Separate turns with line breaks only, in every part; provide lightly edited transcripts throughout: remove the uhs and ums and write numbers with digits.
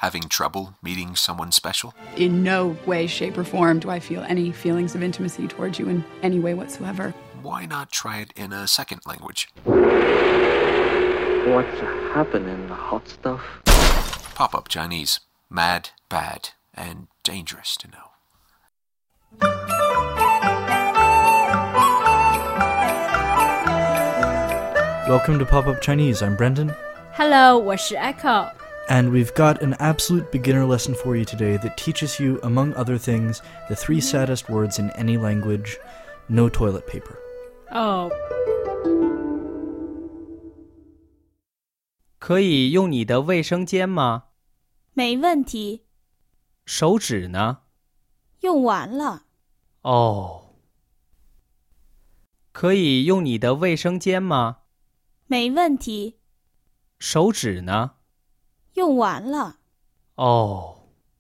having trouble meeting someone special?
In no way, shape, or form do I feel any feelings of intimacy towards you in any way whatsoever.
Why not try it in a second language?
What's happening, hot stuff?
Pop-up Chinese. Mad, bad, and dangerous to know.
Welcome to Pop-Up Chinese. I'm Brendan.
Hello, 我是 Echo.
And we've got an absolute beginner lesson for you today that teaches you, among other things, the 3 saddest words in any language. No toilet paper.
Oh.
可以用你的卫生间吗？
没问题。
手纸呢？
用完了。
哦。可以用你的卫生间吗？
没问题。
手纸呢？
用完了。
哦。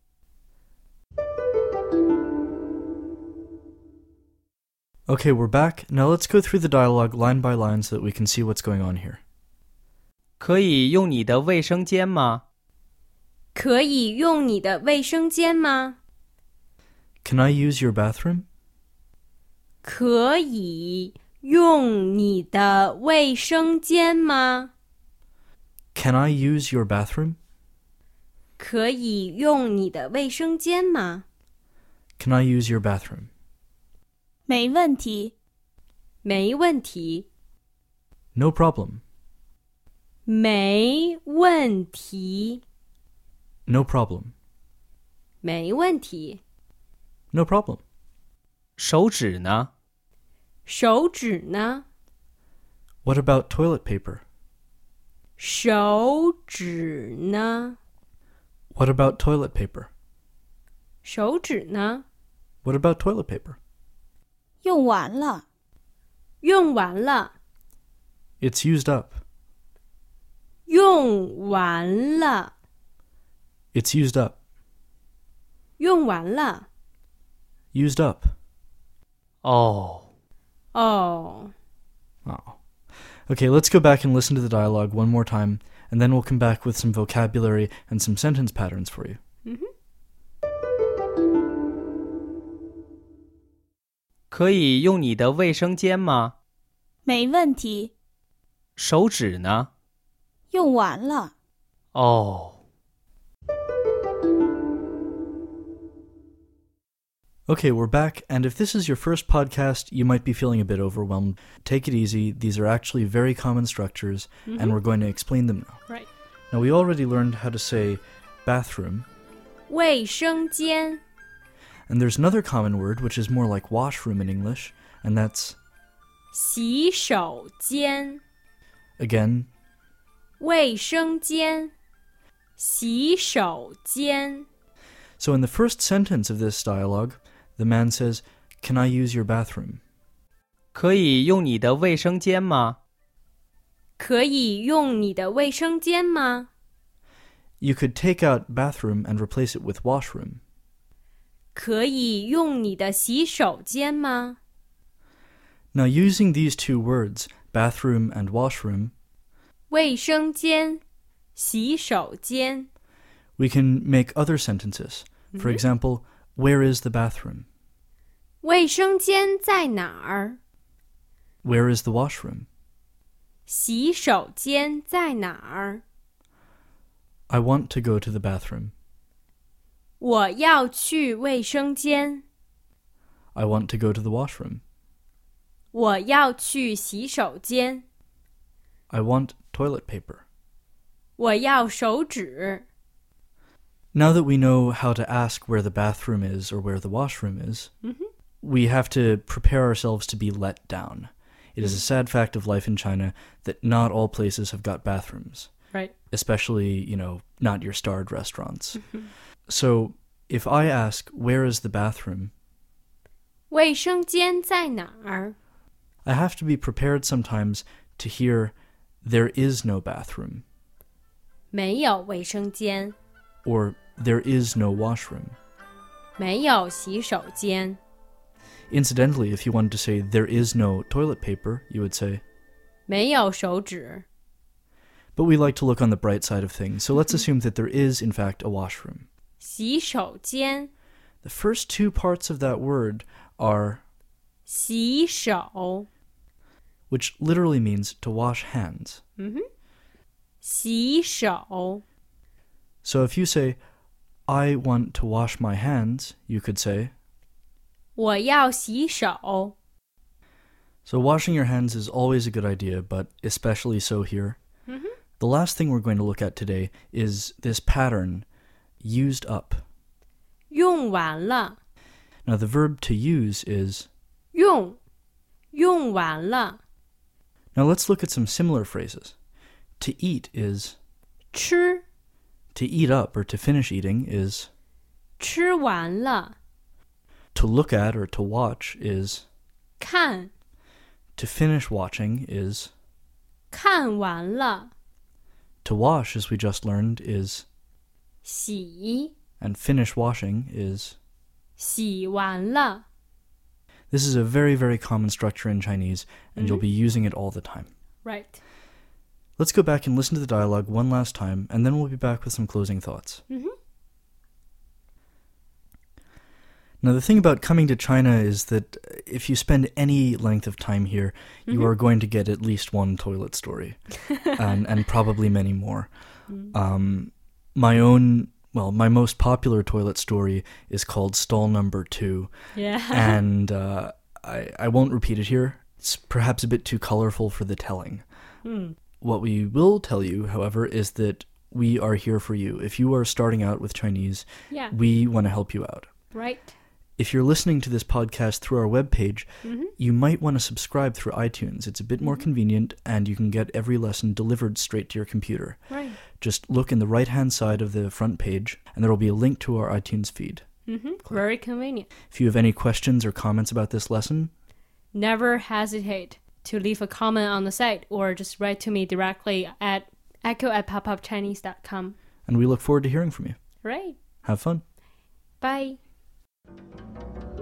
Okay, we're back. Now let's go through the dialogue line by line so that we can see what's going on here.
可以用你的卫生间吗？
可以用你的卫生间吗？
Can I use your bathroom?
可以用你的卫生间吗？
Can I use your bathroom?
可以用你的卫生间吗？
Can I use your bathroom?
没问题。
没问题。
No problem.
没问题。
No problem.
没问题。
No problem.
手纸呢？
手纸呢？
What about toilet paper?
手纸呢？
What about toilet paper?
手纸呢？
What about toilet paper?
用完了。
用完了。
It's used up.
用完了。
It's used up.
用完了。
Used up.
哦。
哦。
Oh. Okay, let's go back and listen to the dialogue one more time, and then we'll come back with some vocabulary and some sentence patterns for you.
可以用你的卫生间吗？
没问题。
手纸呢？
用完了。
哦。
Okay, we're back, and if this is your first podcast, you might be feeling a bit overwhelmed. Take it easy. These are actually very common structures, and we're going to explain them now.
Right.
Now, we already learned how to say bathroom,
卫生间。
and there's another common word, which is more like washroom in English, and that's,
洗手间。
again,
卫生间。洗手间。
So in the first sentence of this dialogue, the man says, "Can I use your bathroom?"
可以用你的卫生间吗？
可以用你的卫生间吗？
You could take out bathroom and replace it with washroom.
可以用你的洗手间吗？
Now using these 2 words, bathroom and washroom,
卫生间。洗手间。
we can make other sentences. For example, where is the bathroom?
卫生间在哪儿？
Where is the washroom?
洗手间在哪儿？
I want to go to the bathroom.
我要去卫生间。
I want to go to the washroom.
我要去洗手间。
I want toilet paper.
我要手纸。
Now that we know how to ask where the bathroom is or where the washroom is, we have to prepare ourselves to be let down. It is a sad fact of life in China that not all places have got bathrooms.
Right.
Especially, not your starred restaurants. So, if I ask, where is the bathroom?
卫生间在哪儿？
I have to be prepared sometimes to hear, there is no bathroom.
没有卫生间。
Or, there is no washroom.
没有洗手间。
Incidentally, if you wanted to say, there is no toilet paper, you would say,
没有手纸。
But we like to look on the bright side of things, so let's assume that there is, in fact, a washroom.
洗手间
The first two parts of that word are
洗手
which literally means to wash hands.
洗手
So if you say, I want to wash my hands, you could say,
我要洗手
So washing your hands is always a good idea, but especially so here. The last thing we're going to look at today is this pattern, used up.
用完了
Now the verb to use is,
用完了
now let's look at some similar phrases. To eat is,
吃
to eat up or to finish eating is,
吃完了
to look at or to watch is,
看
to finish watching is,
看完了
to wash, as we just learned, is,
洗
and finish washing is.
洗完了
This is a very, very common structure in Chinese, and you'll be using it all the time.
Right.
Let's go back and listen to the dialogue one last time, and then we'll be back with some closing thoughts. Now, the thing about coming to China is that if you spend any length of time here, you are going to get at least one toilet story, and probably many more. My most popular toilet story is called Stall Number 2.
Yeah.
And I won't repeat it here. It's perhaps a bit too colorful for the telling. What we will tell you, however, is that we are here for you. If you are starting out with Chinese,
Yeah.
we want to help you out.
Right.
If you're listening to this podcast through our webpage, you might want to subscribe through iTunes. It's a bit more convenient, and you can get every lesson delivered straight to your computer.
Right.
Just look in the right-hand side of the front page, and there will be a link to our iTunes feed.
Very convenient.
If you have any questions or comments about this lesson,
Never hesitate to leave a comment on the site or just write to me directly at echo@popupchinese.com.
and we look forward to hearing from you.
Right.
Have fun.
Bye.